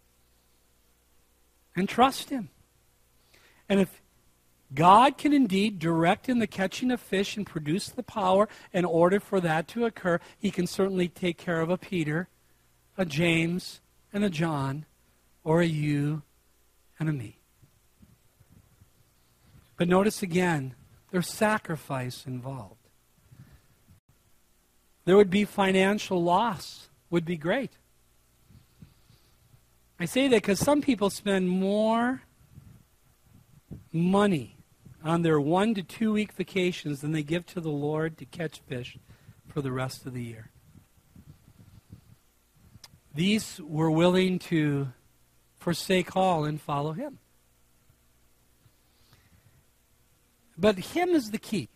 and trust him. And if God can indeed direct in the catching of fish and produce the power in order for that to occur, he can certainly take care of a Peter, a James, and a John, or a you and a me. But notice again There's sacrifice involved. There would be financial loss, would be great. I say that because some people spend more money on their 1 to 2 week vacations than they give to the Lord to catch fish for the rest of the year. These were willing to forsake all and follow Him. But Him is the key.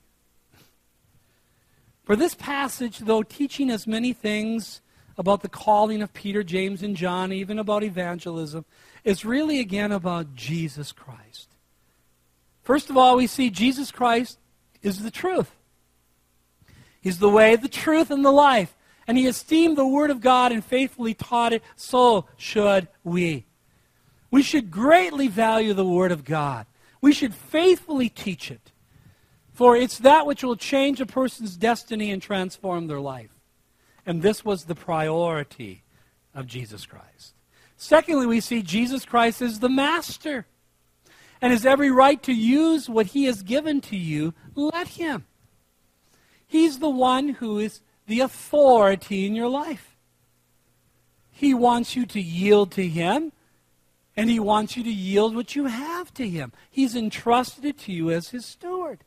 For this passage, though teaching us many things about the calling of Peter, James, and John, even about evangelism, is really again about Jesus Christ. First of all, we see Jesus Christ is the truth. He's the way, the truth, and the life. And He esteemed the Word of God and faithfully taught it. So should we. We should greatly value the Word of God. We should faithfully teach it. For it's that which will change a person's destiny and transform their life. And this was the priority of Jesus Christ. Secondly, we see Jesus Christ as the master. And has every right to use what He has given to you. Let Him. He's the one who is the authority in your life. He wants you to yield to Him. And He wants you to yield what you have to Him. He's entrusted it to you as His steward.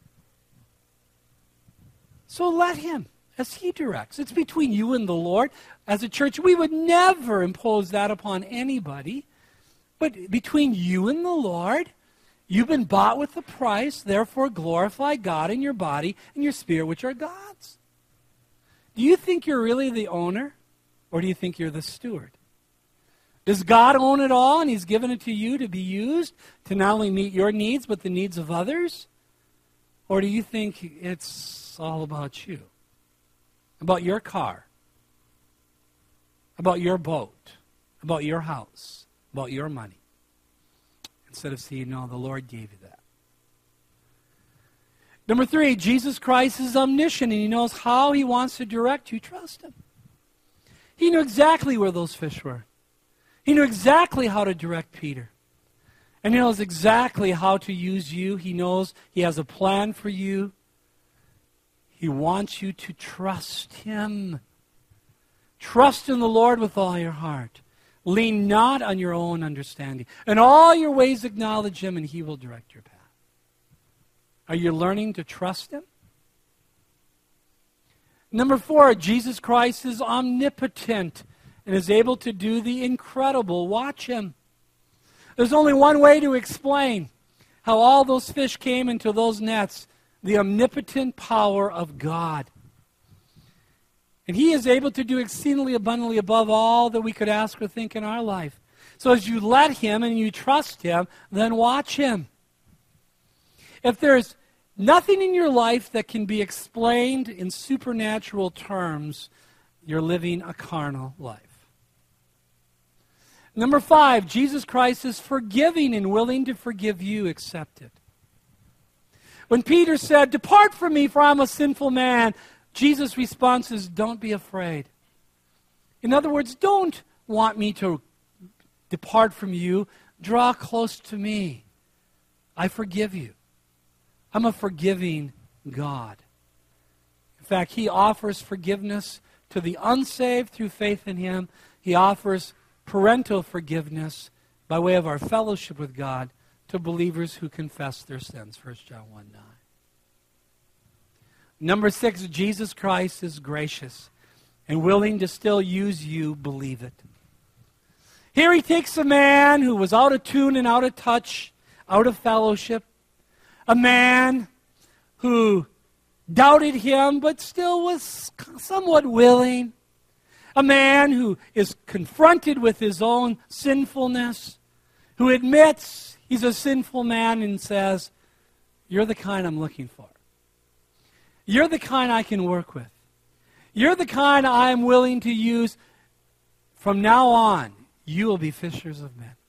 So let Him, as He directs. It's between you and the Lord. As a church, we would never impose that upon anybody. But between you and the Lord, you've been bought with a price. Therefore, glorify God in your body and your spirit, which are God's. Do you think you're really the owner? Or do you think you're the steward? Does God own it all and He's given it to you to be used to not only meet your needs, but the needs of others? Or do you think it's all about you? About your car? About your boat? About your house? About your money? Instead of saying, no, the Lord gave you that. Number 3, Jesus Christ is omniscient and He knows how He wants to direct you. Trust Him. He knew exactly where those fish were. He knew exactly how to direct Peter. And He knows exactly how to use you. He knows He has a plan for you. He wants you to trust Him. Trust in the Lord with all your heart. Lean not on your own understanding. In all your ways acknowledge Him and He will direct your path. Are you learning to trust Him? Number 4, Jesus Christ is omnipotent and is able to do the incredible. Watch Him. There's only one way to explain how all those fish came into those nets. The omnipotent power of God. And He is able to do exceedingly abundantly above all that we could ask or think in our life. So as you let Him and you trust Him, then watch Him. If there's nothing in your life that can be explained in supernatural terms, you're living a carnal life. Number 5, Jesus Christ is forgiving and willing to forgive you. Accept it. When Peter said, "Depart from me, for I'm a sinful man," Jesus' response is, "Don't be afraid." In other words, don't want me to depart from you. Draw close to me. I forgive you. I'm a forgiving God. In fact, He offers forgiveness to the unsaved through faith in Him. He offers parental forgiveness by way of our fellowship with God to believers who confess their sins. 1 John 1:9. Number 6, Jesus Christ is gracious and willing to still use you. Believe it. Here He takes a man who was out of tune and out of touch, out of fellowship, a man who doubted Him but still was somewhat willing, a man who is confronted with his own sinfulness, who admits he's a sinful man and says, "You're the kind I'm looking for. You're the kind I can work with. You're the kind I'm willing to use. From now on, you will be fishers of men."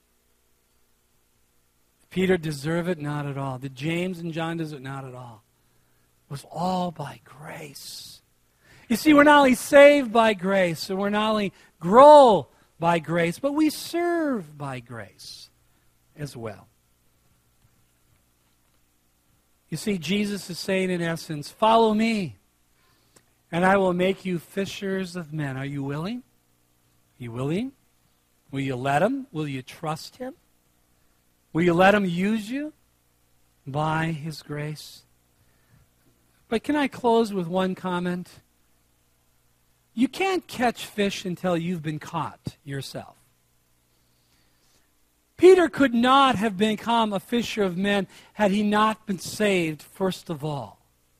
Did Peter deserve it? Not at all. Did James and John deserve it? Not at all. It was all by grace. You see, we're not only saved by grace, and we're not only grow by grace, but we serve by grace as well. You see, Jesus is saying in essence, follow me, and I will make you fishers of men. Are you willing? Are you willing? Will you let him? Will you trust him? Will you let him use you by his grace? But can I close with one comment? You can't catch fish until you've been caught yourself. Peter could not have become a fisher of men had he not been saved first of all.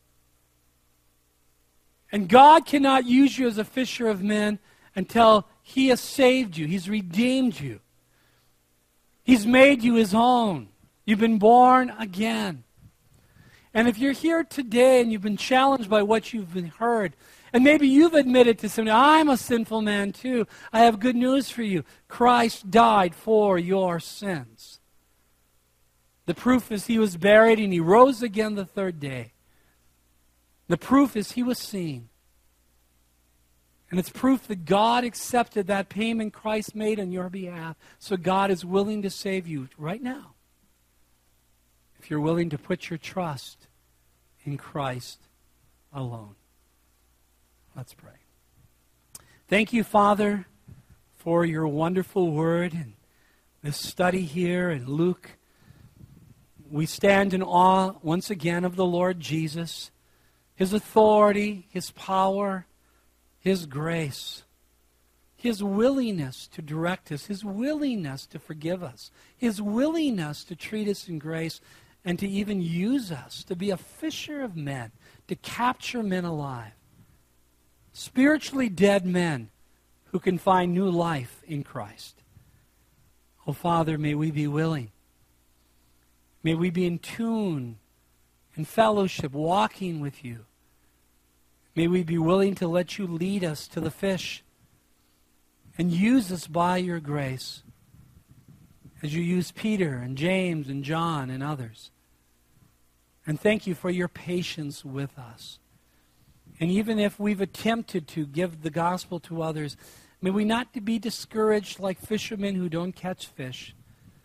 And God cannot use you as a fisher of men until he has saved you. He's redeemed you. He's made you his own. You've been born again. And if you're here today and you've been challenged by what you've been heard, and maybe you've admitted to somebody, I'm a sinful man too, I have good news for you. Christ died for your sins. The proof is he was buried and he rose again the third day. The proof is he was seen. And it's proof that God accepted that payment Christ made on your behalf. So God is willing to save you right now. If you're willing to put your trust in Christ alone. Let's pray. Thank you, Father, for your wonderful word and this study here in Luke. We stand in awe once again of the Lord Jesus, his authority, his power, his grace, his willingness to direct us, his willingness to forgive us, his willingness to treat us in grace and to even use us to be a fisher of men, to capture men alive. Spiritually dead men who can find new life in Christ. Oh, Father, may we be willing. May we be in tune, in fellowship, walking with you. May we be willing to let you lead us to the fish and use us by your grace as you use Peter and James and John and others. And thank you for your patience with us. And even if we've attempted to give the gospel to others, may we not be discouraged like fishermen who don't catch fish.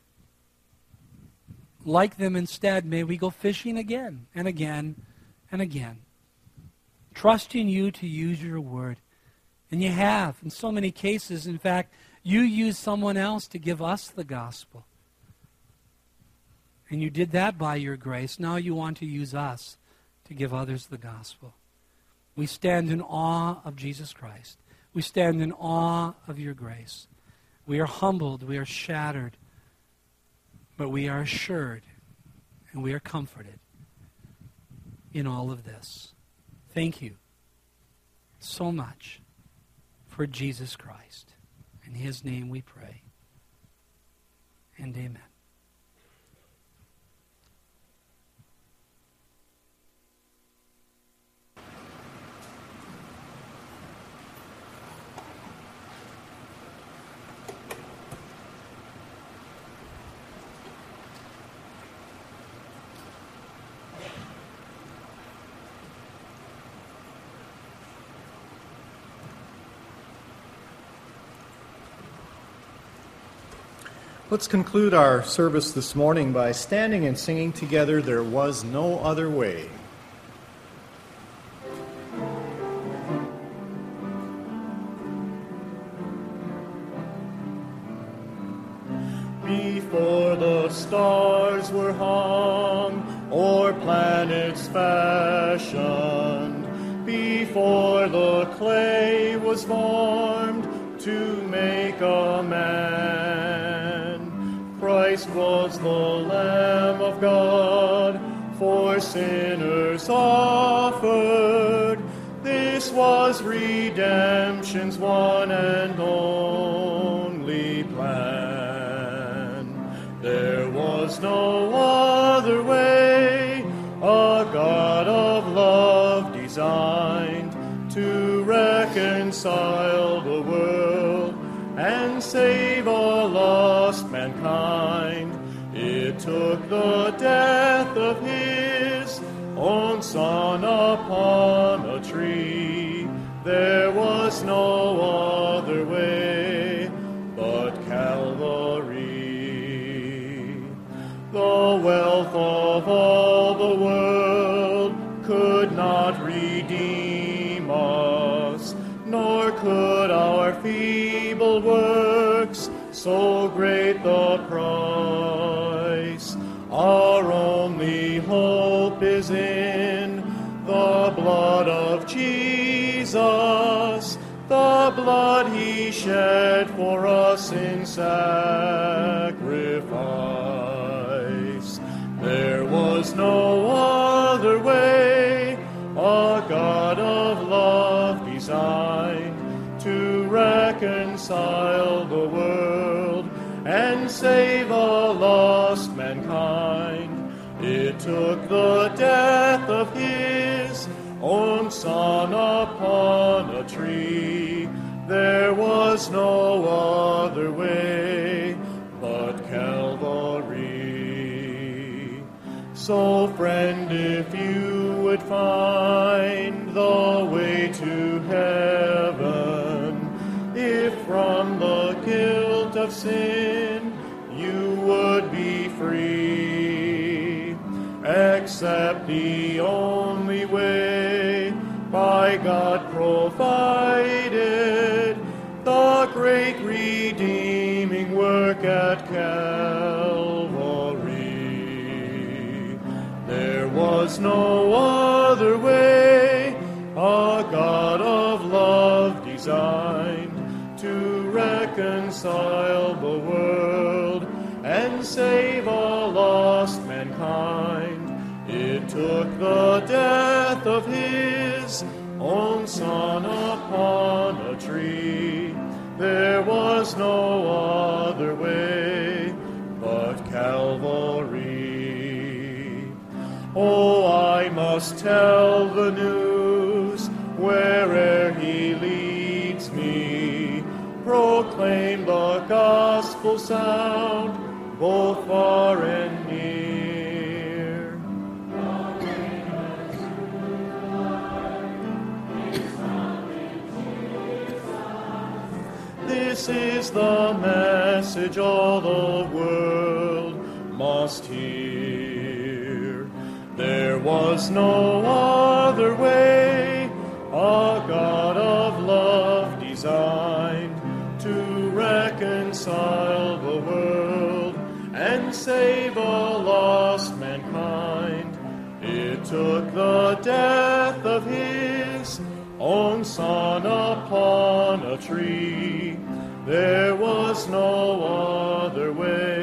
Like them instead, may we go fishing again and again and again. Trusting you to use your word. And you have, in so many cases. In fact, you used someone else to give us the gospel. And you did that by your grace. Now you want to use us to give others the gospel. We stand in awe of Jesus Christ. We stand in awe of your grace. We are humbled. We are shattered. But we are assured and we are comforted in all of this. Thank you so much for Jesus Christ. In his name we pray. And amen. Let's conclude our service this morning by standing and singing together, "There Was No Other Way." Before the stars were hung, or planets fashioned, before the clay was formed to make a man, Christ was the Lamb of God, for sinners offered. This was redemption's one and only plan. There was no other way, a God of love designed to reconcile the world and save a lost mankind. It took the death of his own Son upon a tree. There was no other way but Calvary. The wealth of all the world not redeem us, nor could our feeble works, so great the price. Our only hope is in the blood of Jesus, the blood he shed for us in sacrifice. There was no other way, a God of love designed to reconcile the world and save a lost mankind. It took the death of his own Son upon a tree. There was no other way but Calvary. So, friend, if you would find the way to heaven, if from the guilt of sin you would be free, accept the only way by God provided, the great redeeming work at Calvary. There was no other way, a God of love designed to reconcile the world and save a lost mankind. It took the death of his own Son upon a tree. There was no other way but Calvary. Oh, I must tell the news where'er he leads me, proclaim the gospel sound both far and near. This is the message all the world must hear. There was no other way, a God of love designed to reconcile the world and save a lost mankind. It took the death of his own Son upon a tree. There was no other way.